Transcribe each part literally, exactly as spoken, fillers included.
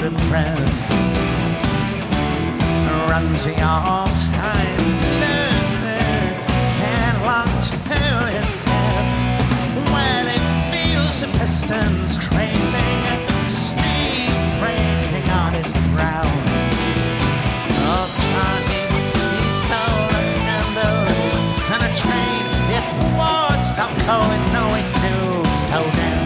bated breath runs the all-time loser headlong to his death when he feels the pistons craving, steam breaking on his brow. Oh, Johnny, he stole a handle and a train. It won't stop going, no, it do slow down.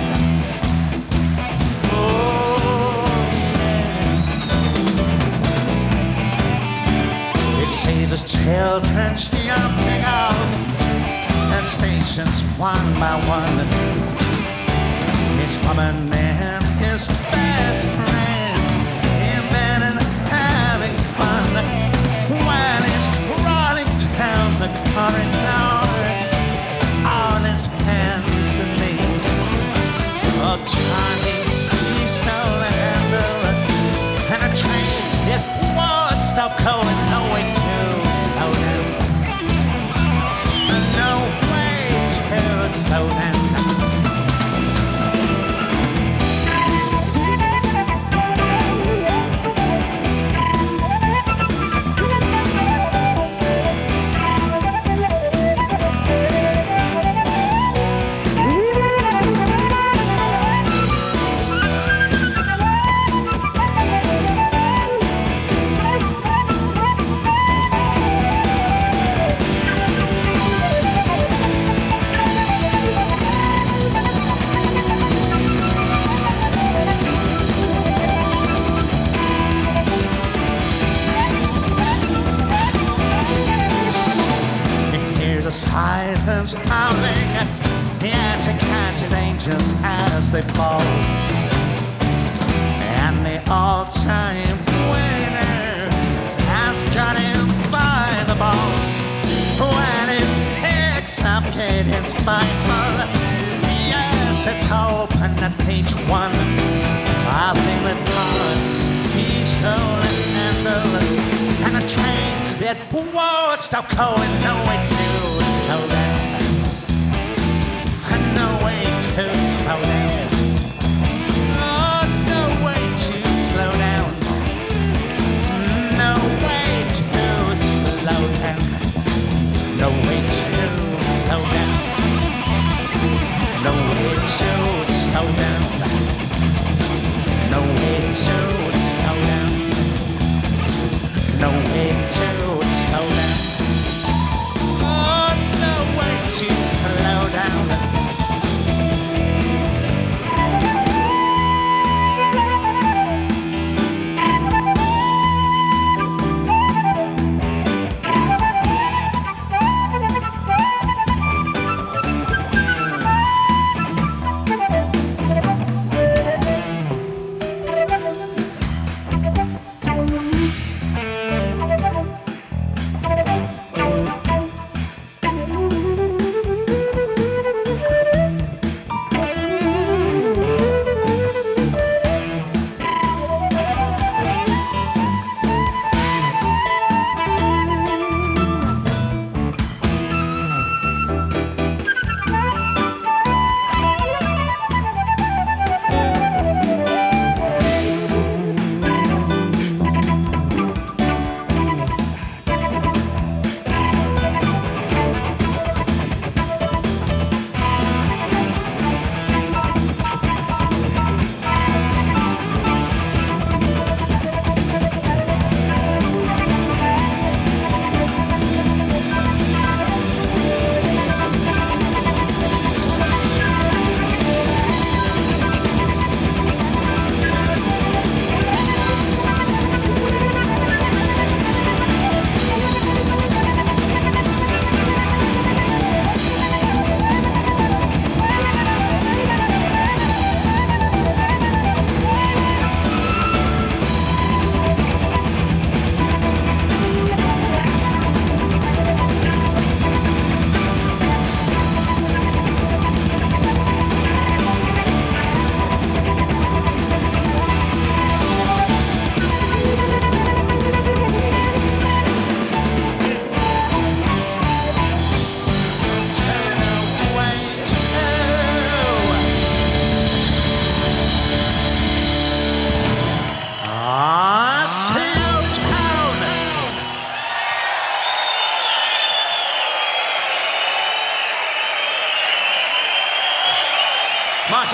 Sees his children jumping out at stations one by one. His woman and his best friend in bed and having fun while he's crawling down the corridor on his hands and knees. Oh, Johnny, he stole a handle and a train. It won't stop going, no way to slow down. No way to slow down. Sirens howling as he catches angels as they fall, and the all-time winner has got him by the balls when he picks up Katie's Bible. Yes, it's open at page one. I feel it hard. He's stolen handle and a train. It won't stop going, no way to slow down. No way to slow down. Oh, no way to slow down. No way to slow down. No way to slow down. No way to slow down. No way to slow down. No way to slow down. Oh, no way to slow down.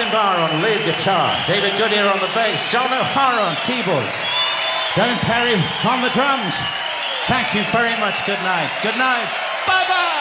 Justin Barr on lead guitar, David Goodyear on the bass, John O'Hara on keyboards, Darren Perry on the drums. Thank you very much. Good night. Good night. Bye-bye.